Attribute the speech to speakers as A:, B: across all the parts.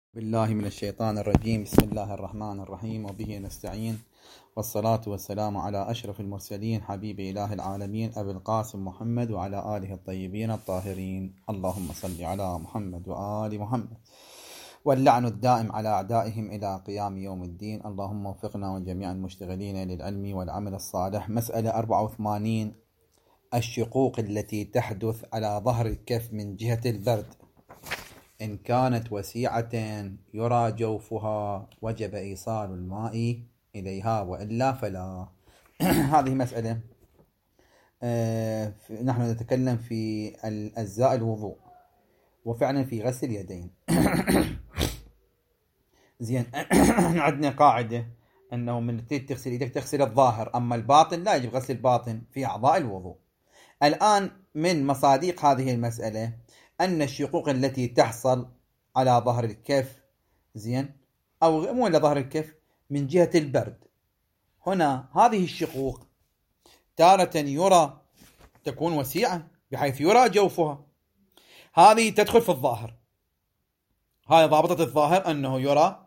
A: بالله من الشيطان الرجيم. بسم الله الرحمن الرحيم وبه نستعين، والصلاة والسلام على أشرف المرسلين حبيب إله العالمين أبي القاسم محمد وعلى آله الطيبين الطاهرين. اللهم صل على محمد وآل محمد، واللعن الدائم على أعدائهم إلى قيام يوم الدين. اللهم وفقنا وجميع المشتغلين للعلم والعمل الصالح. مسألة 84: الشقوق التي تحدث على ظهر الكف من جهة البرد إن كانت وسيعة يرى جوفها وجب إيصال الماء إليها، وإلا فلا. هذه مسألة نحن نتكلم في أجزاء الوضوء، وفعلا في غسل اليدين. زين. عندنا قاعدة أنه من تغسل يدك تغسل الظاهر، أما الباطن لا يجب غسل الباطن في أعضاء الوضوء. الآن من مصادق هذه المسألة أن الشقوق التي تحصل على ظهر الكف، زين، أو مو على ظهر الكف، من جهة البرد، هنا هذه الشقوق تارة يرى تكون وسيعة بحيث يرى جوفها، هذه تدخل في الظاهر. هاي ضابطة الظاهر أنه يرى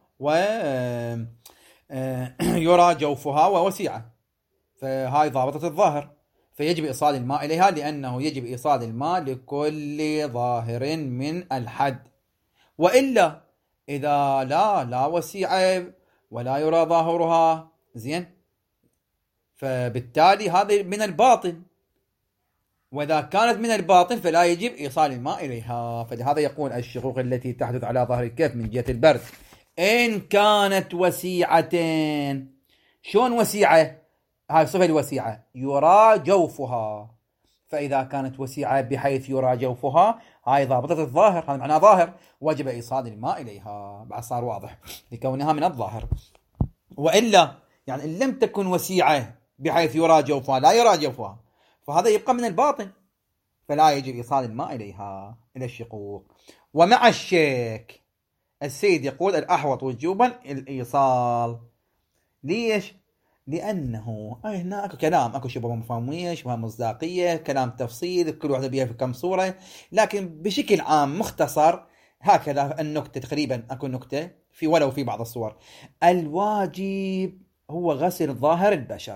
A: يرى جوفها ووسيعة، فهاي ضابطة الظاهر، فيجب إيصال الماء إليها، لأنه يجب إيصال الماء لكل ظاهر من الحد. وإلا إذا لا وسيعة ولا يرى ظاهرها، زين، فبالتالي هذا من الباطن، وإذا كانت من الباطن فلا يجب إيصال الماء إليها. فلهذا يقول الشقوق التي تحدث على ظهر الكف من جهة البرد إن كانت وسيعة. شون وسيعة؟ هاي صفة الوسيعة، يرى جوفها. فإذا كانت وسيعة بحيث يرى جوفها، هاي ضابطة الظاهر، هذا معناه ظاهر، وجب إيصال الماء إليها. بعد صار واضح لكونها من الظاهر. وإلا يعني إن لم تكن وسيعة بحيث يرى جوفها، لا يرى جوفها، فهذا يبقى من الباطن، فلا يجب إيصال الماء إليها، إلى الشقوق. ومع الشك السيد يقول الأحوط وجوبا الإيصال. ليش؟ لأنه هنا أكو كلام، أكو شبه مفهومية، شبه مصداقية، كلام تفصيل، كل واحدة بيها في كم صورة، لكن بشكل عام مختصر هكذا النكتة تقريبا. أكو نكتة في ولو في بعض الصور: الواجب هو غسل ظاهر البشرة،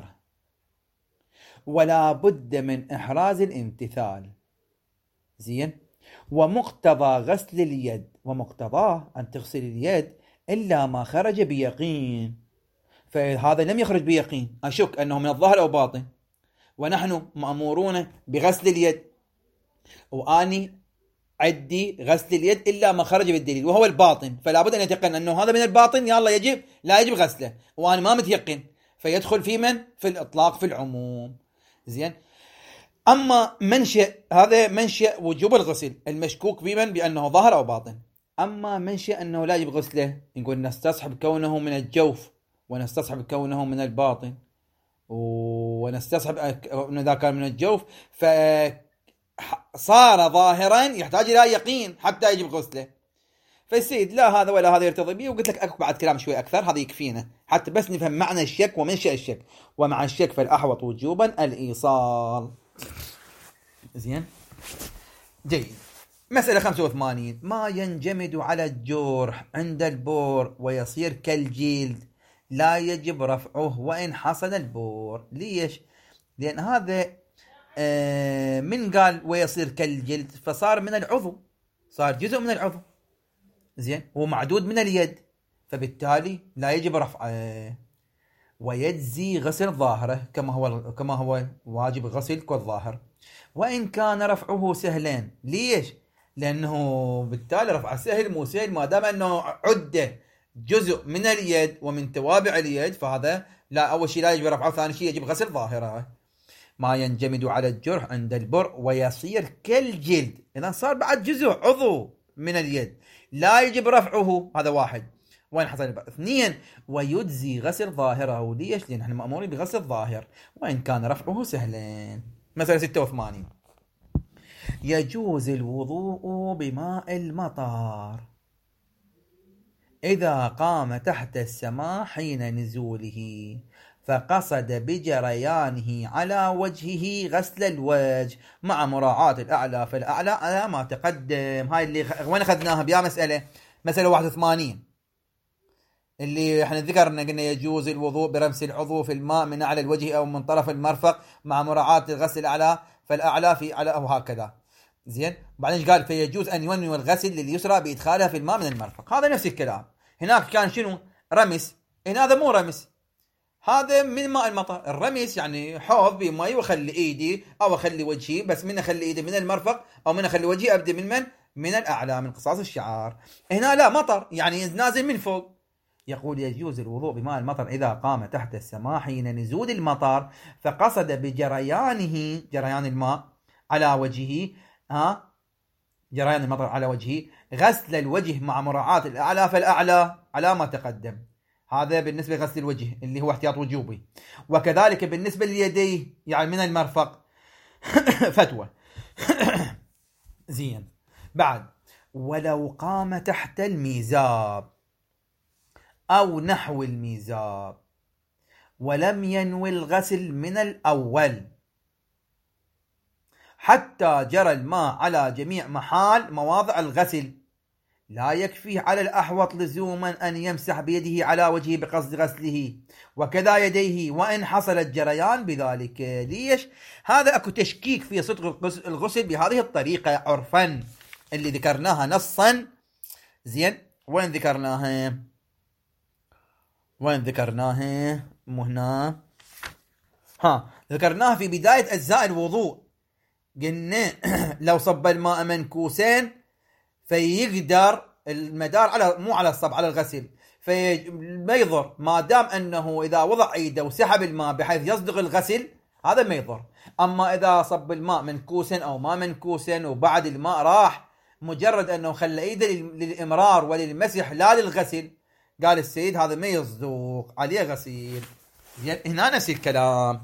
A: ولا بد من إحراز الامتثال، زين، ومقتضى غسل اليد، ومقتضاه أن تغسل اليد إلا ما خرج بيقين. فهذا لم يخرج بيقين، أشك أنه من الظاهر أو باطن، ونحن مأمورون بغسل اليد، وأني عدي غسل اليد إلا ما خرج بالدليل وهو الباطن، فلا بد أن يتيقن أنه هذا من الباطن، يلا يجب لا يجب غسله، وأنا ما متيقن، فيدخل في من؟ في الإطلاق، في العموم. زين. أما منشأ، هذا منشأ وجوب الغسل المشكوك بمن بأنه ظاهر أو باطن. أما منشأ أنه لا يجب غسله، نقول نستصحب كونه من الجوف، ونستصحب كونه من الباطن، ونستصحب أنه إذا كان من الجوف فصار ظاهرا يحتاج إلى يقين حتى يجب غسله. فالسيد لا هذا ولا هذا يرتضي به، وقلت لك أكو بعد كلام شوي أكثر، هذا يكفينا حتى بس نفهم معنى الشك ومنشأ الشك. ومع الشك فالأحوط وجوبا الإيصال. زين، جيد. مسألة 85: ما ينجمد على الجرح عند البور ويصير كالجلد لا يجب رفعه وإن حصل البور. ليش؟ لأن هذا من قال ويصير كالجلد فصار من العضو، صار جزء من العضو، زين، هو معدود من اليد، فبالتالي لا يجب رفعه. ويجزي غسل ظاهره كما هو واجب غسل كل ظاهر، وإن كان رفعه سهلين. ليش؟ لأنه بالتالي رفع سهل مو سهل، ما دام أنه عدة جزء من اليد ومن توابع اليد، فهذا لا، أول شيء لا يجب رفعه، ثاني شيء يجب غسل ظاهره. ما ينجمد على الجرح عند البر ويصير كالجلد، إذا صار بعد جزء عضو من اليد لا يجب رفعه، هذا واحد. وين حصل البر؟ اثنين، ويجزي غسل ظاهره. ليش؟ لأن احنا مأمورين بغسل الظاهر وإن كان رفعه سهلين. مثلا 86: يجوز الوضوء بماء المطر إذا قام تحت السماء حين نزوله فقصد بجريانه على وجهه غسل الوجه مع مراعاة الأعلى، فالأعلى على ما تقدم. هاي اللي وين أخذناها بيا مسألة مسألة 81 اللي احنا ذكرنا قلنا يجوز الوضوء برمس العضو في الماء من أعلى الوجه أو من طرف المرفق مع مراعاة الغسل الأعلى فالأعلى في أعلى أو هكذا. زين. بعدين قال فيجوز أن ينوي الغسل لليسرى بإدخالها في الماء من المرفق. هذا نفس الكلام. هناك كان شنو؟ رمس. هنا هذا مو رمس، هذا من ماء المطر. الرمس يعني حوض بماء وأخلي إيدي أو أخلي وجهي، بس من أخلي إيدي من المرفق أو من أخلي وجهي أبدأ من الأعلى من قصاص الشعر. هنا لا، مطر يعني نازل من فوق. يقول يجوز الوضوء بماء المطر إذا قام تحت السماء حين نزول المطر فقصد بجريانه، جريان الماء على وجهه، جريان المطر على وجهه، غسل الوجه مع مراعاة الأعلى فالأعلى على ما تقدم. هذا بالنسبة لغسل الوجه اللي هو احتياط وجوبي. وكذلك بالنسبة لليديه يعني من المرفق فتوى. زين. بعد ولو قام تحت الميزاب أو نحو الميزاب ولم ينوي الغسل من الأول حتى جرى الماء على جميع محال مواضع الغسل لا يكفيه على الأحوط لزوما أن يمسح بيده على وجهه بقصد غسله وكذا يديه وإن حصل الجريان بذلك. ليش؟ هذا أكو تشكيك في صدق الغسل بهذه الطريقة عرفا اللي ذكرناها نصا. زين. وين ذكرناها؟ مو هنا. ذكرناها في بداية أجزاء الوضوء. قلنا لو صب الماء منكوسين فيقدر المدار على مو على الصب على الغسل، فما يضر ما دام أنه إذا وضع ايده وسحب الماء بحيث يصدق الغسل هذا ما يضر. أما إذا صب الماء منكوسا أو ما منكوسا وبعد الماء راح مجرد أنه خلى ايده للإمرار وللمسح لا للغسل، قال السيد هذا ما يصدق عليه غسيل. هنا نفس الكلام.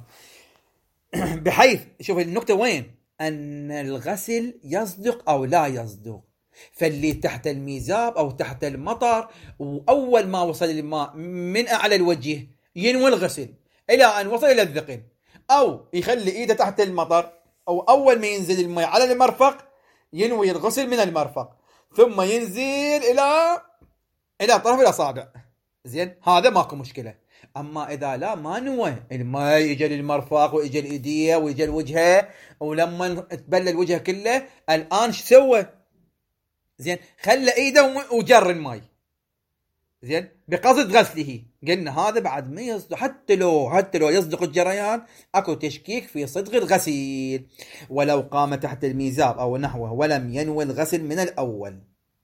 A: بحيث شوف النقطة وين؟ أن الغسل يصدق أو لا يصدق. فاللي تحت الميزاب أو تحت المطر وأول ما وصل الماء من أعلى الوجه ينوي الغسل إلى أن وصل إلى الذقن، أو يخلي إيده تحت المطر، أو أول ما ينزل الماء على المرفق ينوي الغسل من المرفق ثم ينزل إلى طرف الأصابع. زين. هذا ماكو مشكلة. أما إذا لا ما نوى الماء يجي للمرفق ويجي الإيدية ويجي الوجهة، ولما تبلل الوجه كله الآن شو سوى؟ زين. خلى إيده وجر الماء. زين. بقصد غسله. قلنا هذا بعد ما يصدق، حتى لو يصدق الجريان أكو تشكيك في صدق الغسيل. ولو قام تحت الميزاب أو نحوه ولم ينوي الغسل من الأول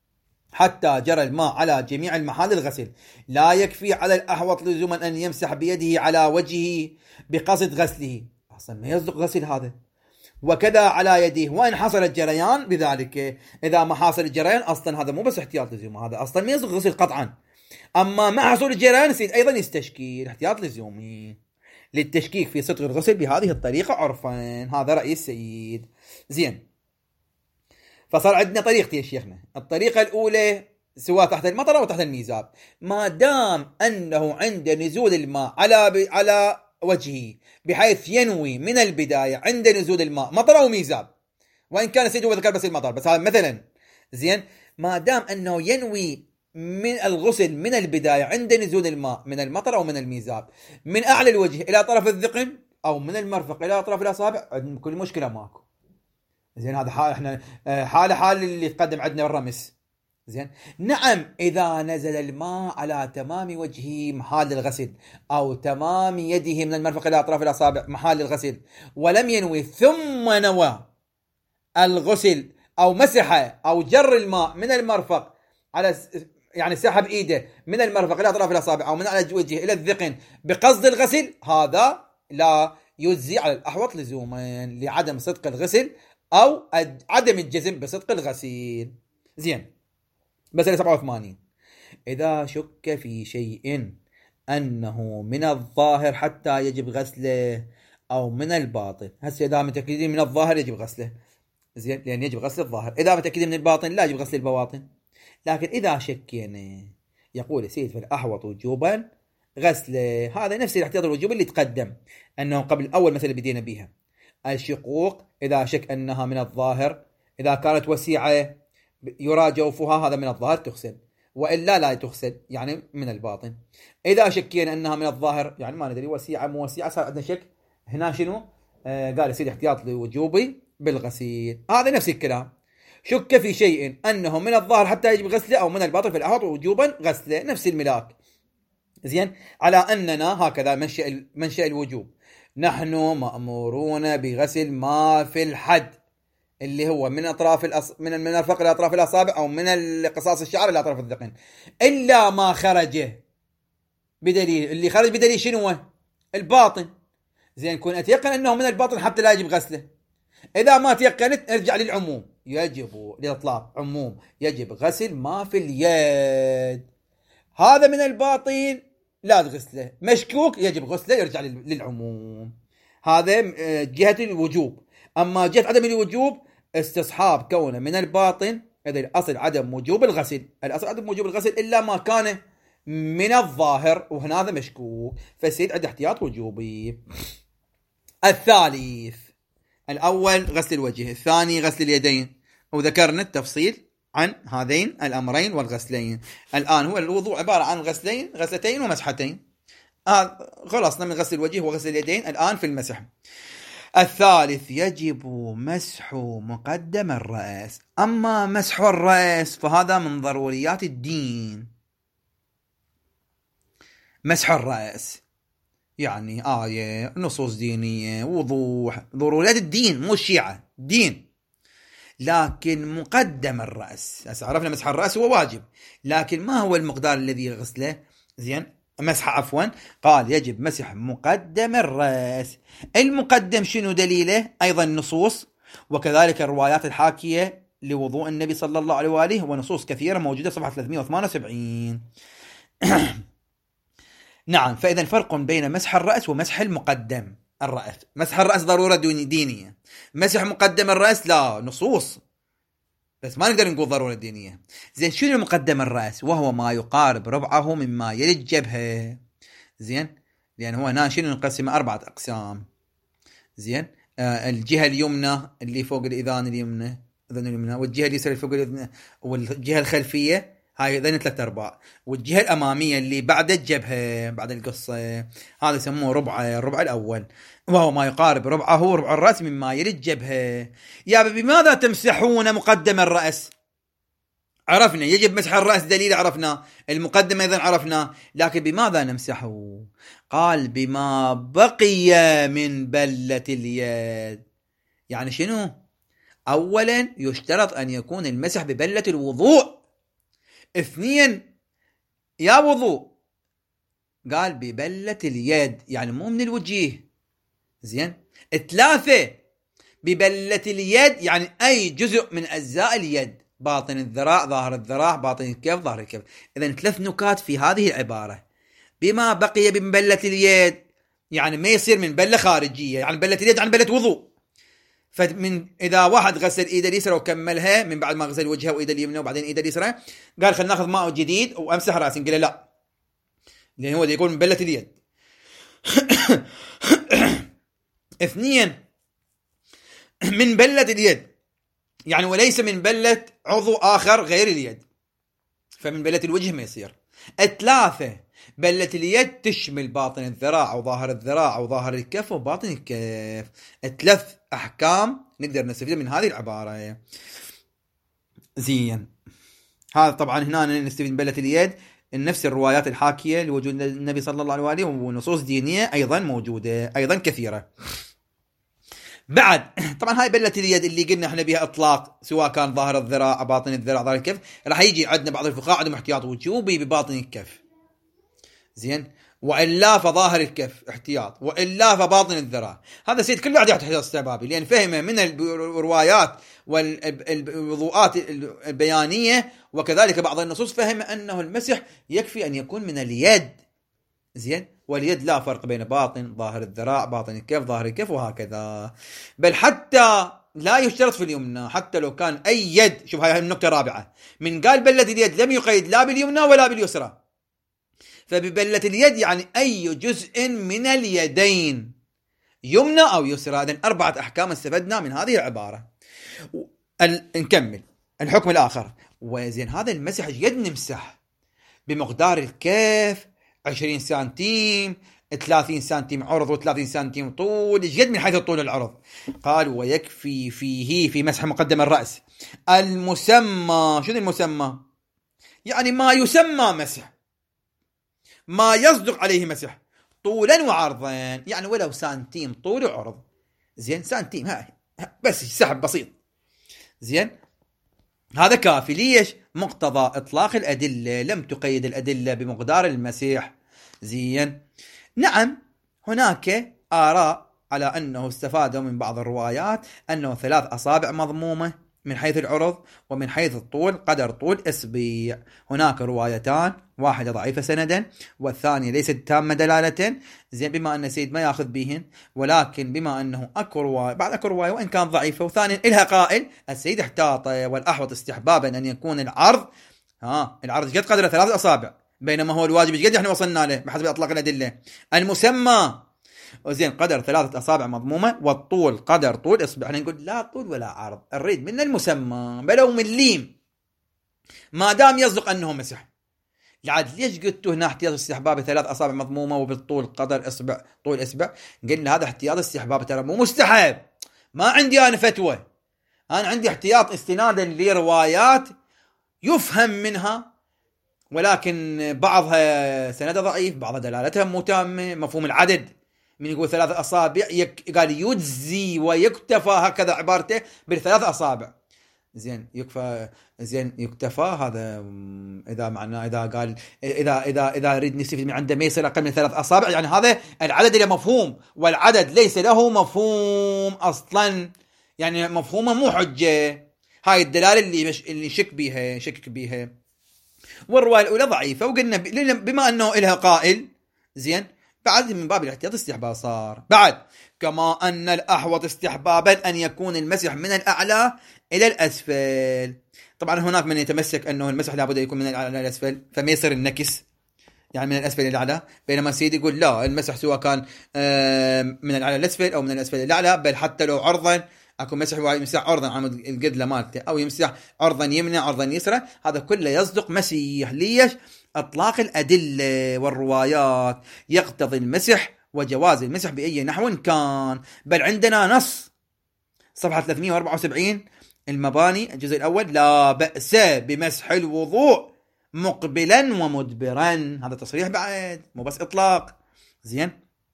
A: حتى جرى الماء على جميع المحال الغسل لا يكفي على الأحوط لزوما أن يمسح بيده على وجهه بقصد غسله. أصلا ما يصدق غسل هذا. وكذا على يديه وإن حصل الجريان بذلك. إذا ما حصل الجريان أصلا هذا مو بس احتياط لزوما، هذا أصلا ما يصدق غسل قطعا. أما مع حصول الجريان يصير أيضا يستشكيل احتياط لزومي للتشكيك في صدق الغسل بهذه الطريقة عرفا. هذا رأي السيد. زين. فصار عندنا طريقتين يا شيخنا. الطريقة الأولى سواء تحت المطر أو تحت الميزاب، ما دام أنه عند نزول الماء على وجهه بحيث ينوي من البداية عند نزول الماء مطر أو ميزاب، وإن كان سيده وذكر بس المطر، بس هذا مثلا. زين. ما دام أنه ينوي من الغسل من البداية عند نزول الماء من المطر أو من الميزاب من أعلى الوجه إلى طرف الذقن أو من المرفق إلى أطراف الأصابع، كل مشكلة ماكو. زين. هذا حال احنا حال اللي يتقدم عندنا الرمس. زين. نعم. إذا نزل الماء على تمام وجهه محال الغسل أو تمام يده من المرفق إلى أطراف الأصابع محال الغسل ولم ينوي ثم نوى الغسل أو مسح أو جر الماء من المرفق على يعني سحب إيده من المرفق إلى أطراف الأصابع أو من على وجهه إلى الذقن بقصد الغسل، هذا لا يجزي على الأحوط لزوما لعدم صدق الغسل أو عدم الجزم بصدق الغسيل. زين. مسألة 87 إذا شك في شيء أنه من الظاهر حتى يجب غسله أو من الباطن. هسه إذا متأكدين من الظاهر يجب غسله. زين. لأن يجب غسل الظاهر. إذا متأكدين من الباطن لا يجب غسل البواطن. لكن إذا شكينا يقول السيد فالأحوط وجوبا غسله. هذا نفس الاحتياط الوجوب اللي تقدم أنه قبل أول مثل بدينا بيها. الشقوق إذا شك أنها من الظاهر، إذا كانت وسيعة يرى جوفها هذا من الظاهر تغسل، وإلا لا تغسل يعني من الباطن. إذا شكينا أنها من الظاهر يعني ما ندري وسيعة مو وسيعة، صار عندنا شك هنا شنو؟ قال يصير احتياط لوجوبي بالغسيل. هذا نفس الكلام، شك في شيء أنه من الظاهر حتى يجب غسله أو من الباطن في الأحوط وجوبا غسله، نفس الملاك. زين، على أننا هكذا منشأ الوجوب، نحن مأمورون بغسل ما في الحد اللي هو من أطراف من الفقر لأطراف الأصابع أو من قصاص الشعر لأطراف الذقن، إلا ما خرج بدليل. اللي خرج بدليل شنو؟ الباطن. زين، كون أتيقن أنه من الباطن حتى لا يجب غسله. إذا ما تيقنت ارجع للعموم، يجب للإطلاق عموم، يجب غسل ما في اليد. هذا من الباطن لا تغسله، مشكوك يجب غسله، يرجع للعموم. هذا جهة الوجوب. أما جهة عدم الوجوب استصحاب كونه من الباطن، إذا الأصل عدم وجوب الغسل، الأصل عدم وجوب الغسل إلا ما كان من الظاهر، وهنا هذا مشكوك، فالسيد عنده احتياط وجوبي. الثالث، الأول غسل الوجه، الثاني غسل اليدين، وذكرنا التفصيل عن هذين الأمرين والغسلين. الآن هو الوضوء عبارة عن غسلتين ومسحتين. خلصنا من غسل الوجه وغسل اليدين، الآن في المسح. الثالث، يجب مسح مقدم الرأس. أما مسح الرأس فهذا من ضروريات الدين. مسح الرأس يعني آية، نصوص دينية، وضوح، ضروريات الدين، مو الشيعة، دين. لكن مقدم الرأس، عرفنا مسح الرأس هو واجب، لكن ما هو المقدار الذي يغسله؟ زين، مسح عفوا، قال يجب مسح مقدم الرأس. المقدم شنو دليله؟ أيضا نصوص، وكذلك الروايات الحاكية لوضوء النبي صلى الله عليه وآله، ونصوص كثيرة موجودة صفحة 378. نعم، فإذا فرق بين مسح الرأس ومسح المقدم الرأس. مسح الرأس ضرورة دينية، مسح مقدم الرأس لا، نصوص بس ما نقدر نقول ضرورة دينية. زين، شنو مقدم الرأس؟ وهو ما يقارب ربعه مما يلي الجبهة. زين، لأن هو هنا شنو نقسم 4 أقسام. زين، الجهة اليمنى اللي فوق الإذان اليمنى، والجهة اليسرى اللي فوق الإذن، والجهة الخلفية هاي ذن 3/4، والجهة الأمامية اللي بعد الجبهة بعد القصة هذا يسموه الربع الأول، وهو ما يقارب ربعه ربع الرأس مما يلي الجبهة. يا بماذا تمسحون مقدم الرأس؟ عرفنا يجب مسح الرأس، دليل عرفنا، المقدم أيضا عرفنا، لكن بماذا نمسحه؟ قال بما بقي من بلة اليد. يعني شنو؟ أولا يشترط أن يكون المسح ببلة الوضوء. 2 يا وضوء، قال ببلة اليد يعني مو من الوجه. زين، 3 ببلة اليد يعني أي جزء من أجزاء اليد، باطن الذراع، ظاهر الذراع، باطن الكف، ظاهر الكف. إذن 3 نكات في هذه العبارة. بما بقي من بلة اليد يعني ما يصير من بلة خارجية، يعني بلة اليد عن بلة وضوء. فمن إذا واحد غسل إيده اليسرى وكملها من بعد ما غسل وجهه وإيده اليمنى وبعدين إيده اليسرى، قال خلنا ناخذ ماء جديد وأمسح رأسي، نقول لا، لأن هو يقول من بلة اليد. 2 من بلة اليد يعني وليس من بلة عضو آخر غير اليد، فمن بلة الوجه ما يصير. 3 بلة اليد تشمل باطن الذراع وظاهر الذراع وظاهر الكف وباطن الكف. 3 أحكام نقدر نستفيد من هذه العبارة. زين، هذا طبعا هنا نستفيد من بلة اليد نفس الروايات الحاكية لوجود النبي صلى الله عليه وآله، ونصوص دينية أيضا موجودة أيضا كثيرة. بعد طبعا هاي بلة اليد اللي قلنا احنا بها اطلاق، سواء كان ظاهر الذراع، باطن الذراع، ظاهر الكف، راح يجي عندنا بعض الفقهاء عندهم احتياط وجوبي بباطن الكف. زين، والا فظاهر الكف احتياط، والا فباطن الذراع. هذا سيد كله قاعد يحتاج استبابي، لان فهمه من الروايات والوضوءات البيانيه وكذلك بعض النصوص فهم انه المسح يكفي ان يكون من اليد. زين، واليد لا فرق بين باطن ظاهر الذراع، باطن الكف، ظاهر الكف، وهكذا. بل حتى لا يشترط في اليمنى، حتى لو كان أي يد. شوف هاي النقطة الرابعة، من قال بلة اليد لم يقيد لا باليمنى ولا باليسرى، فببلة اليد يعني أي جزء من اليدين، يمنى أو يسرى. هذه 4 أحكام استفدنا من هذه العبارة. نكمل الحكم الآخر. وزين، هذا المسح يد نمسح بمقدار الكف 20 سنتيم 30 سنتيم عرض و30 سنتيم طول، جد من حيث الطول العرض. قال ويكفي فيه في مسح مقدم الرأس المسمى. شنو المسمى؟ يعني ما يسمى مسح، ما يصدق عليه مسح طولا وعرضا، يعني ولو سنتيم طول وعرض، زين سنتيم هاي بس سحب بسيط، زين هذا كافي. ليش؟ مقتضى إطلاق الأدلة، لم تقيد الأدلة بمقدار المسيح، زين. نعم هناك آراء على أنه استفادوا من بعض الروايات أنه 3 أصابع مضمومة من حيث العرض، ومن حيث الطول قدر طول إصبع. هناك روايتان، واحدة ضعيفة سندا والثانية ليست تامة دلالة، زين، بما أن السيد ما يأخذ بهن، ولكن بما أنه أكو رواية بعد أكو رواية وإن كان ضعيفة وثانيا إلها قائل، السيد احتاط والأحوط استحبابا أن يكون العرض العرض قد قدر 3 أصابع، بينما هو الواجب قد احنا وصلنا له بحسب اطلاق الادله. المسمى وزين قدر 3 أصابع مضمومه، والطول قدر طول اصبع. احنا نقول لا طول ولا عرض، نريد من المسمى بلو مليم ما دام يصدق انه مسح. العاد ليش قلتوا هنا احتياط استحباب 3 أصابع مضمومه وبالطول قدر اصبع طول اصبع؟ قلنا هذا احتياط استحباب، ترى مو مستحب. ما عندي انا فتوى، انا عندي احتياط استنادا لروايات يفهم منها، ولكن بعضها سند ضعيف، بعضها دلالتها مو تامة. مفهوم العدد، من يقول 3 أصابع قال يجزي ويكتفى، هكذا عبارته ب3 أصابع، زين يكفى، زين يكتفى. هذا إذا معناه إذا قال إذا يريد نستفيد من عنده ما يصير أقل من 3 أصابع، يعني هذا العدد له مفهوم، والعدد ليس له مفهوم أصلا، يعني مفهومه مو حجة. هاي الدلالة اللي شك بيها. والرواية الأولى ضعيفة، وقلنا بما أنه إلها قائل، زين، بعد من باب الاحتياط استحباب صار. بعد كما أن الأحوط استحبابا أن يكون المسح من الأعلى إلى الأسفل. طبعا هناك من يتمسك أنه المسح لابد يكون من الأعلى إلى الأسفل، فما يصير النكس، يعني من الأسفل إلى الأعلى، بينما سيدي يقول لا، المسح سواء كان من الأعلى إلى الأسفل أو من الأسفل إلى الأعلى، بل حتى لو عرضا أكو مسح يمسح عرضا عن القدلة مالته، أو يمسح عرضا يمنى عرضا يسرى، هذا كله يصدق مسيح. ليش؟ إطلاق الأدلة والروايات يقتضي المسح وجواز المسح بأي نحو كان. بل عندنا نص صفحة 374 المباني الجزء الأول: لا بأس بمسح الوضوء مقبلا ومدبرا. هذا تصريح بعد، مو بس إطلاق، زين.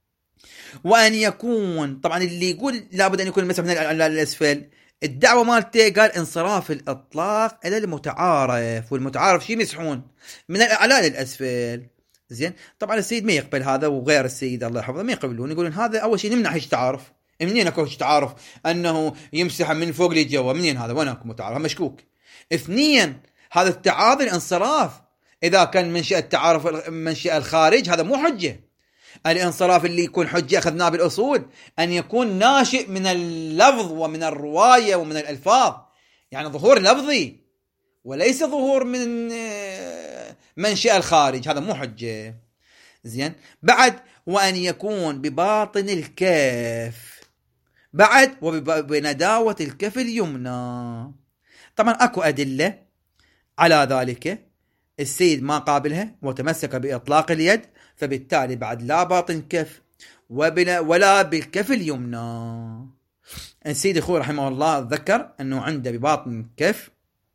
A: وأن يكون، طبعا اللي يقول لابد أن يكون المسح من الأعلى للأسفل، الدعوة مالته قال انصراف الإطلاق إلى المتعارف، والمتعارف شي يمسحون من الأعلى للأسفل، زين. طبعا السيد ما يقبل هذا، وغير السيد الله يحفظه ما يقبلون، يقولون هذا أول شيء نمنع هيك تعارف. منين أكو تعارف أنه يمسح من فوق لجوا؟ منين هذا؟ وين أكو متعارف؟ مشكوك. 2 هذا التعاظي الانصراف إذا كان منشأ التعارف منشأ الخارج، هذا مو حجة. الانصراف اللي يكون حجة أخذناه بالأصول أن يكون ناشئ من اللفظ ومن الرواية ومن الألفاظ، يعني ظهور لفظي وليس ظهور من منشأ الخارج، هذا مو حجة، زين. بعد وأن يكون بباطن الكف، بعد وبنداوة الكف اليمنى. طبعا أكو أدلة على ذلك، السيد ما قابلها وتمسك بإطلاق اليد، فبالتالي بعد لا باطن كف ولا بالكف اليمنى. السيد أخوه رحمه الله ذكر أنه عنده بباطن كف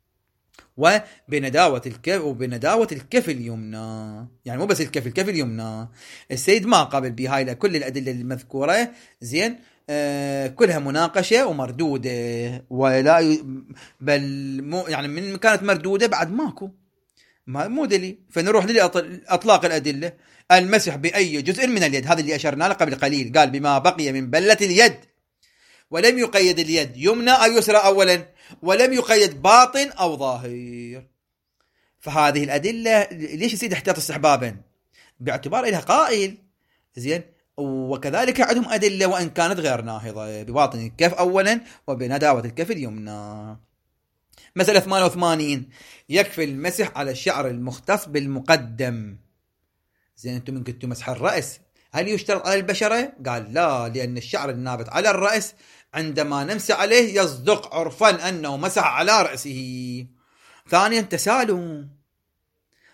A: وبنداوة الكف اليمنى، يعني مو بس الكف اليمنى. السيد ما قابل بهاي كل الأدلة المذكورة، زين، كلها مناقشة ومردودة، ولا بل مو يعني من كانت مردودة بعد ماكو مو دليل، فنروح لأطلاق الأدلة. المسح بأي جزء من اليد، هذا اللي أشرنا له قبل قليل، قال بما بقي من بلة اليد، ولم يقيد اليد يمنى أو يسرى أولا، ولم يقيد باطن أو ظاهر. فهذه الأدلة ليش يصير احتياط استحبابا؟ باعتبار إلها قائل، زين. وكذلك عندهم أدلة وإن كانت غير ناهضة، بباطن الكف أولا وبنداوة الكف اليمنى. مسألة 88: يكفي المسح على الشعر المختص بالمقدم. زين، أنتم من كنتم مسح الرأس، هل يشترط على البشرة؟ قال لا، لأن الشعر النابت على الرأس عندما نمسح عليه يصدق عرفا أنه مسح على رأسه. ثانيا تسالم،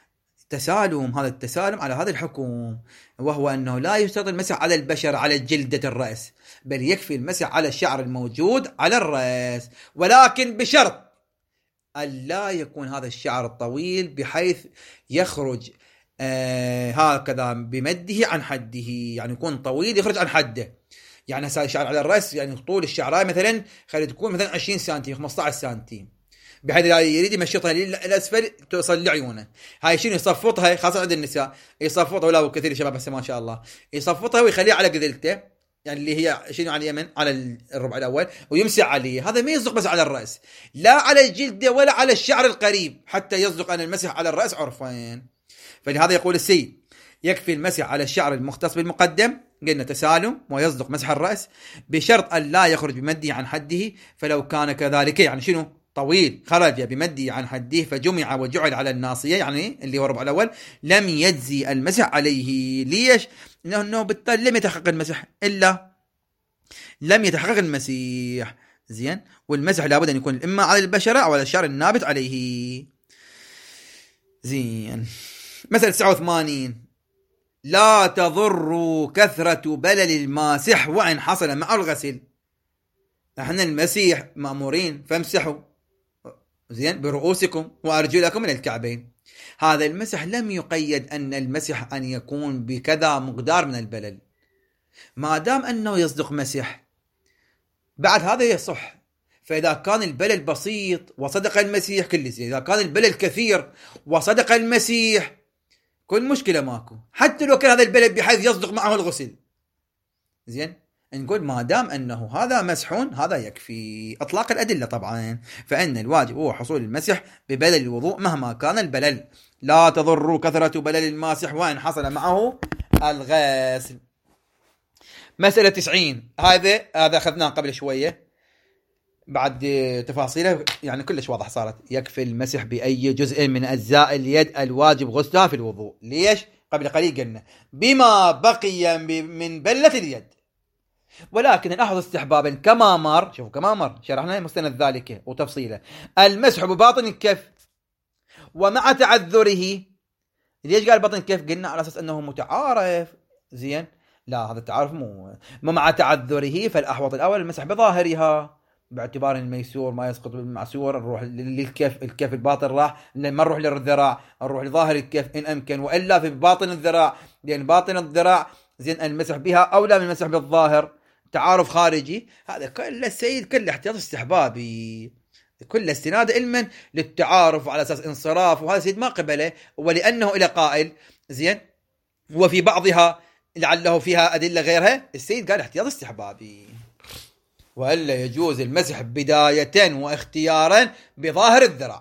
A: تسالم، هذا التسالم على هذا الحكم، وهو أنه لا يشترط المسح على البشرة على جلدة الرأس، بل يكفي المسح على الشعر الموجود على الرأس، ولكن بشرط ألا يكون هذا الشعر الطويل بحيث يخرج هكذا بمده عن حده، يعني يكون طويل يخرج عن حده. يعني هسه الشعر على الرأس يعني طول الشعراء مثلا خلي تكون مثلا 20 سنتي 15 سنتي، بحيث يريد يمشطها للاسفل توصل لعيونه. هاي شنو يصفطها، خاصه عند النساء يصفطها، ولا كثير شباب هسه ما شاء الله يصفطها ويخليها على قذلته، يعني اللي هي شنو على اليمن على الربع الاول، ويمسح عليه. هذا ما يصدق بس على الراس، لا على الجلد ولا على الشعر القريب، حتى يصدق ان المسح على الراس عرفين. فلهذا يقول السيد يكفي المسح على الشعر المختص بالمقدم، قلنا تسالم، ويصدق مسح الراس بشرط ان لا يخرج بمده عن حده، فلو كان كذلك يعني شنو طويل خرج بمده عن حده فجمع وجعل على الناصيه، يعني اللي هو الربع الاول، لم يجزي المسح عليه. ليش؟ لانه بالتالي لم يتحقق المسح، الا لم يتحقق المسيح. زين، والمسح لابد ان يكون اما على البشره او على الشعر النابت عليه. زين، مسألة 89، لا تضر كثرة بلل الماسح وإن حصل مع الغسل. احنا المسيح مأمورين فامسحوا زين برؤوسكم وأرجلكم من الكعبين. هذا المسح لم يقيد أن المسح أن يكون بكذا مقدار من البلل، ما دام أنه يصدق مسح بعد هذا يصح. فإذا كان البلل بسيط وصدق المسيح كل شيء، إذا كان البلل كثير وصدق المسيح كل مشكلة ماكو، حتى لو كان هذا البلد بحيث يصدق معه الغسل. زين، نقول ما دام أنه هذا مسحون هذا يكفي. أطلاق الأدلة طبعا، فإن الواجب هو حصول المسح ببلل الوضوء مهما كان البلل. لا تضر كثرة بلل الماسح وإن حصل معه الغسل. مسألة 90، هذا أخذناه قبل شوية بعد تفاصيله يعني كلش واضح صارت. يكفي المسح بأي جزء من أجزاء اليد الواجب غسلها في الوضوء. ليش؟ قبل قليل قلنا بما بقي من بلة اليد، ولكن الأحظ استحبابا كما مر، شوفوا كما مر شرحنا مستند ذلك وتفصيله، المسح بباطن الكف ومع تعذره. ليش قال باطن الكف؟ قلنا على أساس أنه متعارف. زين، لا هذا التعارف مو مع تعذره، فالأحوط الأول المسح بظاهرها باعتبار الميسور ما يسقط بالمعسور. نروح للكف، الكف الباطن راح، ما نروح للذراع، نروح لظاهر الكف إن أمكن، وإلا في باطن الذراع، لأن باطن الذراع زين المسح بها أولى من المسح بالظاهر. تعارف خارجي، هذا كل السيد كل احتياط استحبابي، كل استناد علما للتعارف على أساس انصراف، وهذا سيد ما قبله، ولأنه إلى قائل زين وفي بعضها لعله فيها أدلة غيرها، السيد قال احتياط استحبابي، وإلا يجوز المسح بداية واختيارا بظاهر الذراع.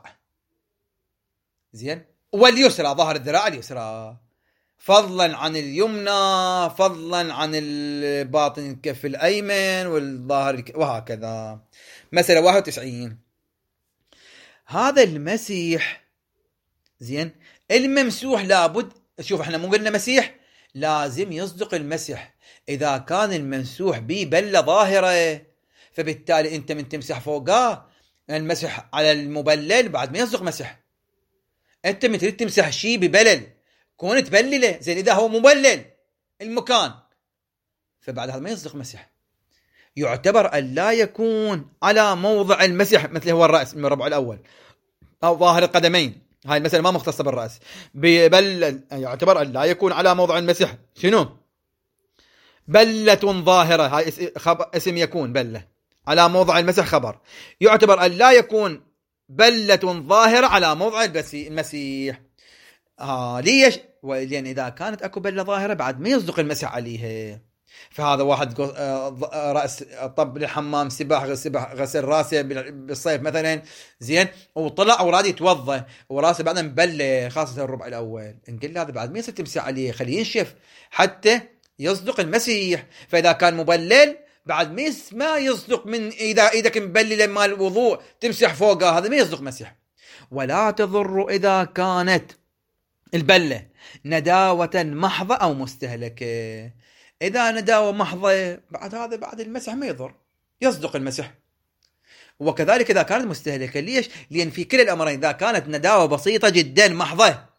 A: زين، واليسرى ظاهر الذراع اليسرى، فضلا عن اليمنى، فضلا عن الباطن الكف الأيمن والظاهر وهكذا. مسألة 91، هذا المسيح زين الممسوح لابد، شوف احنا مو قلنا مسيح لازم يصدق المسح إذا كان الممسوح به بلة ظاهرة، فبالتالي انت من تمسح فوقه المسح على المبلل بعد ما يصدق مسح. انت من تريد تمسح شيء ببلل كون تبلله، زين اذا هو مبلل المكان فبعد هذا ما يصدق مسح. يعتبر ان لا يكون على موضع المسح مثل هو الراس من الربع الاول او ظاهر القدمين، هاي المسألة ما مختصة بالراس، بل يعتبر ان لا يكون على موضع المسح شنو بلة ظاهرة، هاي اسم يكون بلة على موضع المسح خبر، يعتبر ان لا يكون بلة ظاهرة على موضع المسيح. ليش؟ لأن إذا كانت أكو بلة ظاهرة بعد ما يصدق المسح عليها. فهذا واحد رأس طب للحمام سباح غسل راسه بالصيف مثلا زين وطلع وراد يتوضى وراسه بعدين مبلة، خاصة الربع الأول، نقول هذا بعد ما يصير تمسح عليه خليه ينشف حتى يصدق المسيح. فإذا كان مبلل بعد ما يصدق من إذا إيدك مبللة مال الوضوء تمسح فوقها، هذا ما يصدق مسح. ولا تضر إذا كانت البلة نداوة محضة أو مستهلكة. إذا نداوة محضة بعد هذا بعد المسح ما يضر، يصدق المسح. وكذلك إذا كانت مستهلكة. ليش؟ لأن في كل الأمرين إذا كانت نداوة بسيطة جدا محضة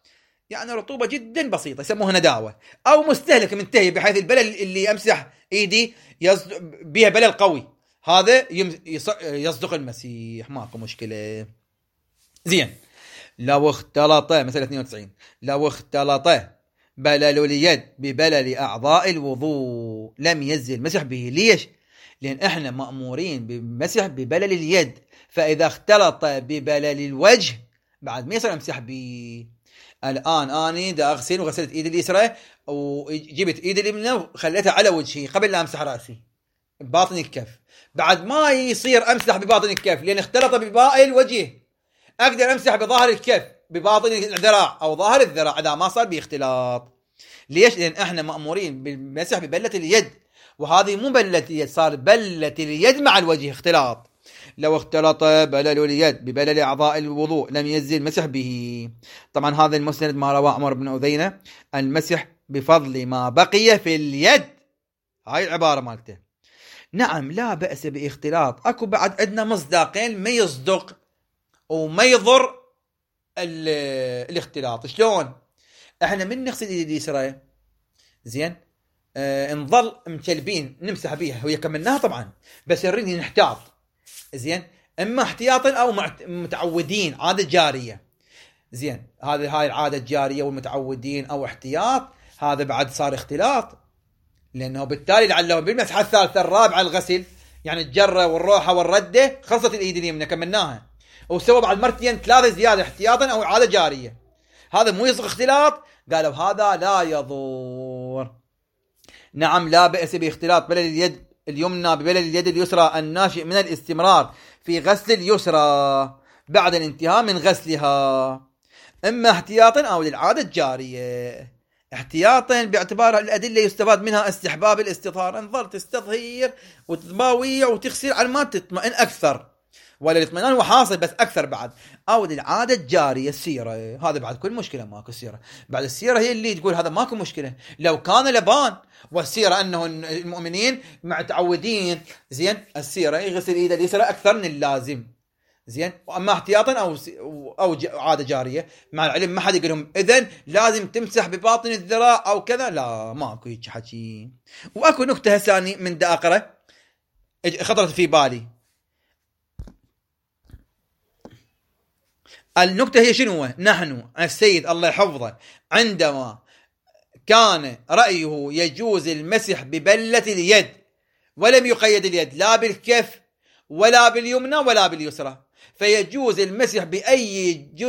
A: يعني رطوبة جدا بسيطة يسموها نداوة، أو مستهلك منتهي بحيث البلل اللي أمسح إيدي بها بلل قوي، هذا يصدق المسيح، ماكو مشكلة. زين، لو اختلط مثلا 92 لو اختلط بلل اليد ببلل أعضاء الوضوء لم يجزي المسح به. ليش؟ لأن احنا مأمورين بالمسح ببلل اليد، فإذا اختلط ببلل الوجه بعد ما يصير امسح به. الآن أنا دا أغسل وغسلت إيدي اليسرى وجبت إيدي اليمنى وخليتها على وجهي قبل لا أمسح رأسي باطن الكف، بعد ما يصير أمسح بباطن الكف لأن اختلط بباقي الوجه، أقدر أمسح بظاهر الكف بباطن الذراع أو ظاهر الذراع إذا ما صار باختلاط. ليش؟ لأن احنا مأمورين بالمسح ببلة اليد، وهذه مو بلة اليد، صار بلة اليد مع الوجه اختلاط. لو اختلط بلل اليد ببلل أعضاء الوضوء لم يجزي المسح به. طبعا هذا المسند ما رواه عمر بن أذينة، المسح بفضل ما بقي في اليد، هاي العبارة مالته. نعم لا بأس باختلاط. اكو بعد عندنا مصداقين ما يصدق وما يضر الاختلاط. شلون؟ احنا من نغسل ايدي اليسرى زين نظل مكلبين نمسح بيها وهي كملناها طبعا، بس نريد نحتاط زين، اما احتياطا او متعودين عادة جارية. زين هاي العادة الجارية والمتعودين او احتياط، هذا بعد صار اختلاط، لانه بالتالي لعله بالمسحة الثالثة الرابعة الغسل يعني الجرة والروحة والردة خلصت الايد اليمنى كملناها، وسوى بعد مرتين ثلاثة زيادة احتياطا او عادة جارية، هذا مو يصير اختلاط. قالوا هذا لا يضر. نعم لا بأس باختلاط بلل اليد اليمنى ببلل اليد اليسرى الناشئ من الاستمرار في غسل اليسرى بعد الانتهاء من غسلها، اما احتياطا او للعادة الجارية. احتياطا باعتبار الأدلة يستفاد منها استحباب الاستطهار، انظر تستظهير وتباويع وتغسل على ما تطمئن اكثر، ولا الاطمئنان هو حاصل بس اكثر بعد، او للعاده الجاريه السيره، هذا بعد كل مشكله ماكو السيره، بعد السيره هي اللي تقول هذا ماكو مشكله، لو كان لبان، والسيره انه المؤمنين متعودين زين السيره يغسل ايده اليسرى اكثر من اللازم زين، واما احتياطا او عاده جاريه مع العلم ما حد يقول لهم اذن لازم تمسح بباطن الذراع او كذا، لا ماكو هيك حكي. واكو نكته ثانيه من داقره خطرت في بالي، النكتة هي شنو؟ نحن السيد الله يحفظه عندما كان رأيه يجوز المسح ببلة اليد ولم يقيد اليد لا بالكف ولا باليمنى ولا باليسرى، فيجوز المسح بأي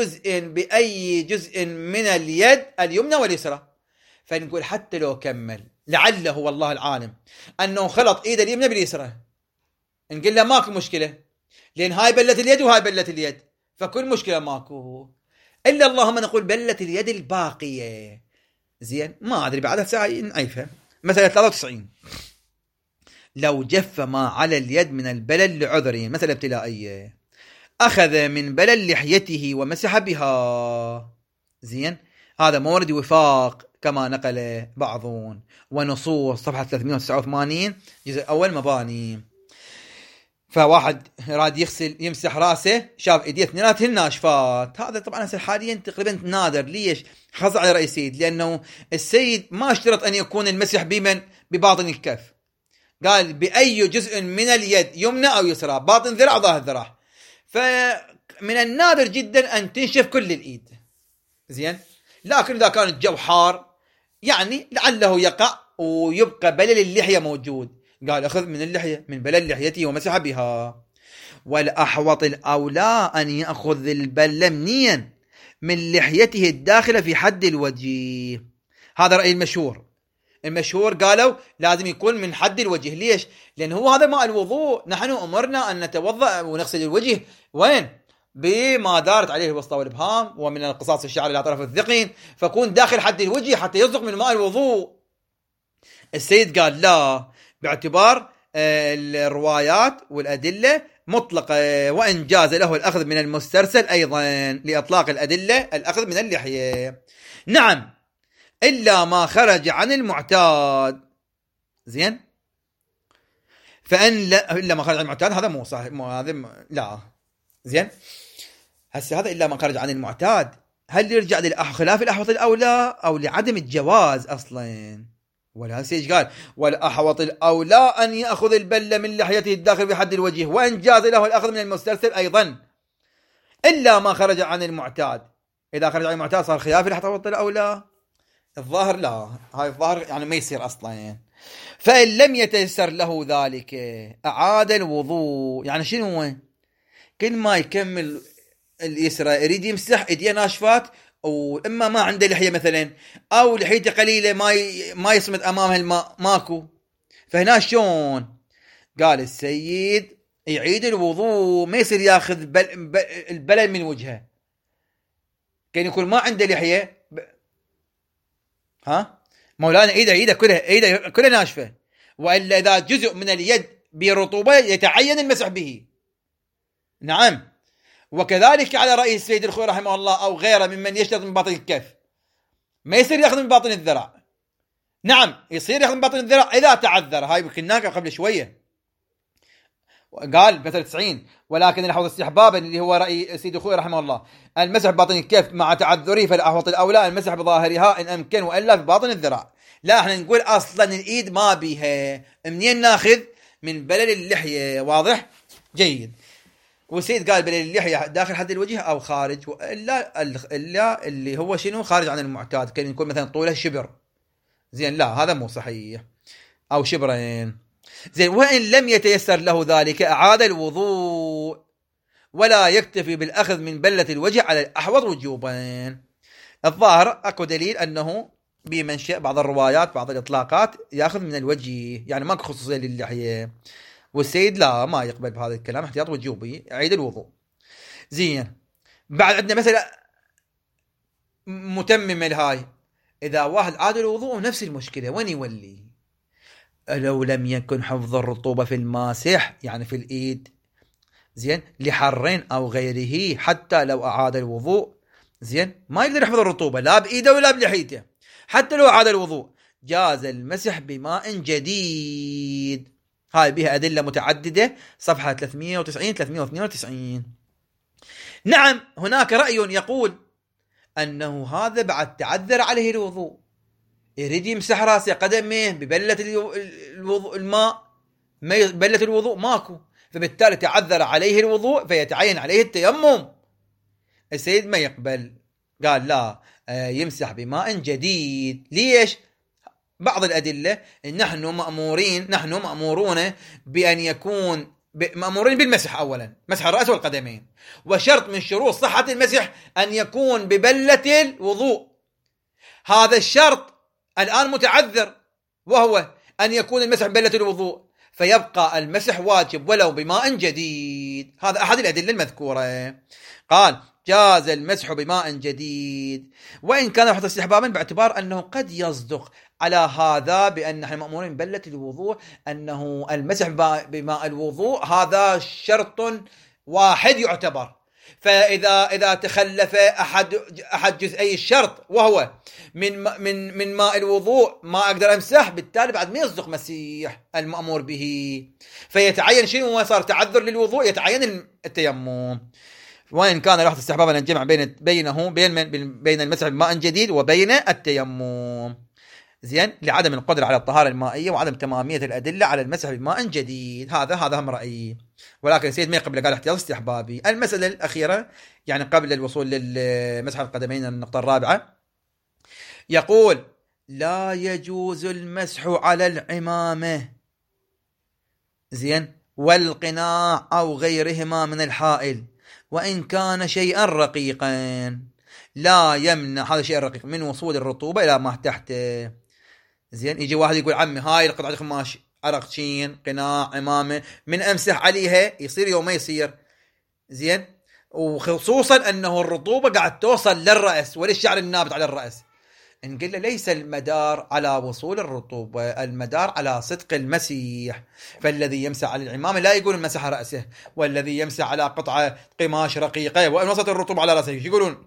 A: جزء من اليد اليمنى واليسرى. فنقول حتى لو كمل لعله والله العالم أنه خلط إيد اليمنى باليسرى، نقول له ماكو مشكلة، لأن هاي بلة اليد وهاي بلة اليد، فكل مشكلة ماكو، إلا اللهم نقول بلة اليد الباقية زين، ما أدري بعدها ساعة نعيفها. مثلا 93 لو جف ما على اليد من البلل لعذر مثلا ابتلائية، أخذ من بلل لحيته ومسح بها زين، هذا مورد وفاق كما نقل بعضون، ونصوص صفحة 389 جزء أول مباني. فواحد راد يغسل يمسح راسه شاف ايديه اثنيناتهن ناشفات، هذا طبعا حاليا تقريبا نادر. ليش؟ خاصة على رأي السيد، لأنه السيد ما اشترط أن يكون المسح بمن بباطن الكف، قال بأي جزء من اليد يمنى أو يسرى، باطن ذراع ظاهر ذراع، فمن النادر جدا أن تنشف كل الإيد زين، لكن إذا كان الجو حار يعني لعله يقع ويبقى بلل اللحية موجود، قال أخذ من اللحية من بلل لحيته ومسح بها. والأحوط الأولى أن يأخذ البل منيا من لحيته الداخلة في حد الوجه، هذا رأي المشهور قالوا لازم يكون من حد الوجه. ليش؟ لأن هو هذا ماء الوضوء، نحن أمرنا أن نتوضأ ونغسل الوجه وين؟ بما دارت عليه الوسطى والإبهام ومن القصاص الشعر إلى طرف الذقن، فكون داخل حد الوجه حتى يصدق من ماء الوضوء. السيد قال لا، باعتبار الروايات والأدلة مطلقة، وإن جاز له الأخذ من المسترسل أيضا لإطلاق الأدلة الأخذ من اللحية. نعم إلا ما خرج عن المعتاد زين، فإن إلا ما خرج عن المعتاد هذا مو صحيح، هذا لا زين. هسه هذا إلا ما خرج عن المعتاد، هل يرجع لخلاف الأحوط الأولى أو لعدم الجواز أصلا؟ ولا سيج قال والأحوط الأولى أن يأخذ البلة من لحيته الداخل بحد الوجه، وإن جاز له الأخذ من المسترسل أيضا إلا ما خرج عن المعتاد. إذا خرج عن المعتاد صار خلاف الأحوط الأولى. الظاهر لا، هاي الظاهر يعني ما يصير أصلا يعني. فإن لم يتيسر له ذلك أعاد الوضوء. يعني شنو هو؟ كل ما يكمل اليسرى يريد يمسح ايديه ناشفات، واما ما عنده لحيه مثلا او لحيته قليله ما يصمد امامها الماء ماكو، فهنا شلون؟ قال السيد يعيد الوضوء، ما يصير ياخذ البلل من وجهه. كان يكون ما عنده لحيه مولانا ايده كلها ناشفه، والا اذا جزء من اليد برطوبه يتعين المسح به. نعم، وكذلك على رأي السيد الخوي رحمه الله أو غيره ممن يشترط من باطن الكف، ما يصير يأخذ من باطن الذراع. نعم يصير يأخذ من باطن الذراع إذا تعذر، هاي بكناك قبل شوية قال مثل 90. ولكن الأحوط استحبابا اللي هو رأي السيد الخوي رحمه الله المسح بباطن الكف مع تعذره، فالأحوط الأولى المسح بظاهرها إن أمكن، وإلا بباطن الذراع. لا احنا نقول أصلا الإيد ما بيها، منين ناخذ؟ من بلل اللحية. واضح؟ جيد. والسيد قال بل اللحية داخل حد الوجه أو خارج، إلا اللي هو شنو خارج عن المعتاد، كان يكون مثلا طوله شبر، زين لا هذا مو صحيح، أو شبرين، زين. وإن لم يتيسر له ذلك أعاد الوضوء، ولا يكتفي بالأخذ من بلة الوجه على الأحوط وجوبا. الظاهر أكو دليل أنه بمنشأ بعض الروايات بعض الإطلاقات يأخذ من الوجه، يعني ماكو خصوصية للحية، والسيد لا ما يقبل بهذا الكلام، احتياط وجوبي، يعيد الوضوء. زين. بعد عندنا مثلا متممة لهاي، إذا واحد عاد الوضوء نفس المشكلة، وين يولي؟ لو لم يكن حفظ الرطوبة في الماسح يعني في الإيد، زين، لحرين أو غيره، حتى لو أعاد الوضوء، زين، ما يقدر يحفظ الرطوبة لا بإيده ولا بلحيته، حتى لو أعاد الوضوء جاز المسح بماء جديد. هاي بها أدلة متعددة، صفحة 390 392. نعم هناك رأي يقول أنه هذا بعد تعذر عليه الوضوء، يريد يمسح راسه قدمه ببلة الوضوء، الماء بلة الوضوء ماكو، فبالتالي تعذر عليه الوضوء فيتعين عليه التيمم. السيد ما يقبل، قال لا، يمسح بماء جديد. ليش؟ بعض الأدلة نحن مأمورون بأن يكون مأمورين بالمسح، أولا مسح الرأس والقدمين، وشرط من شروط صحة المسح أن يكون ببلة الوضوء. هذا الشرط الآن متعذر، وهو أن يكون المسح ببلة الوضوء، فيبقى المسح واجب ولو بماء جديد. هذا أحد الأدلة المذكورة. قال جاز المسح بماء جديد، وإن كان يحدث استحبابا، باعتبار أنه قد يصدق على هذا بأن نحن مأمورين ببلة الوضوء، أنه المسح بماء الوضوء هذا شرط واحد يعتبر، فإذا تخلف أحد جزئي الشرط وهو من ماء الوضوء ما أقدر أمسح، بالتالي بعد ما يصدق مسيح المأمور به، فيتعين شيء وصار تعذر للوضوء، يتعين التيمم. وإن كان لاحظ استحبابا الجمع بين المسح بماء جديد وبين التيمم، زين، لعدم القدرة على الطهارة المائية وعدم تمامية الأدلة على المسح بماء جديد. هذا هم رأيي، ولكن السيد ما يقبل، قال احتياط استحبابي. المسألة الأخيرة يعني قبل الوصول للمسح القدمين، النقطة الرابعة، يقول لا يجوز المسح على العمامة، زين، والقناع أو غيرهما من الحائل، وإن كان شيئا رقيقا، لا يمنع هذا الشيء الرقيق من وصول الرطوبة إلى ما تحته. زين، يجي واحد يقول عمي هاي القطعة قماش عرقشين قناع عمامة من أمسح عليها يصير يوم ما يصير، زين، وخصوصا أنه الرطوبة قاعد توصل للرأس وللشعر النابت على الرأس. نقول له ليس المدار على وصول الرطوبة، المدار على صدق المسيح. فالذي يمسح على العمامة لا يقول مسح رأسه، والذي يمسح على قطعة قماش رقيقة وإن وصلت الرطوبة على رأسه يقولون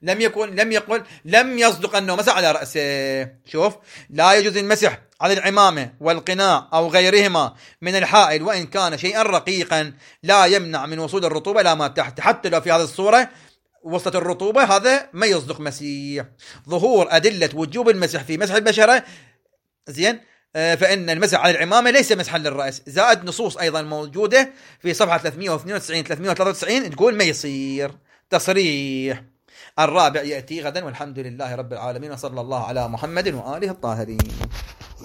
A: لم يصدق أنه مسح على رأسه. شوف، لا يجوز المسح على العمامة والقناع أو غيرهما من الحائل، وإن كان شيئا رقيقا لا يمنع من وصول الرطوبة إلى ما تحت، حتى لو في هذه الصورة وصلت الرطوبة هذا ما يصدق مسيح. ظهور أدلة وجوب المسح في مسح البشرة زين، فإن المسح على العمامة ليس مسحا للرأس. زائد نصوص أيضا موجودة في صفحة 392 393 تقول ما يصير، تصريح. الرابع يأتي غدا، والحمد لله رب العالمين، وصلى الله على محمد وآله الطاهرين.